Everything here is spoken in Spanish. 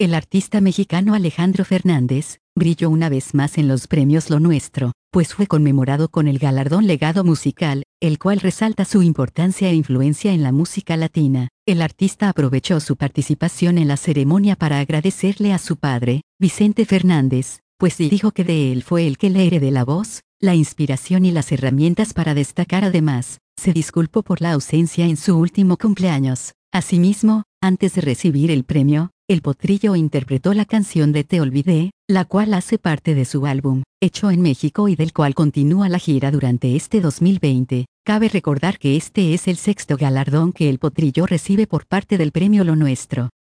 El artista mexicano Alejandro Fernández brilló una vez más en los premios Lo Nuestro, pues fue conmemorado con el galardón Legado Musical, el cual resalta su importancia e influencia en la música latina. El artista aprovechó su participación en la ceremonia para agradecerle a su padre, Vicente Fernández, pues dijo que de él fue el que le heredó la voz, la inspiración y las herramientas para destacar. Además, se disculpó por la ausencia en su último cumpleaños. Asimismo, antes de recibir el premio, el Potrillo interpretó la canción de Te Olvidé, la cual hace parte de su álbum, hecho en México y del cual continúa la gira durante este 2020. Cabe recordar que este es el sexto galardón que el Potrillo recibe por parte del premio Lo Nuestro.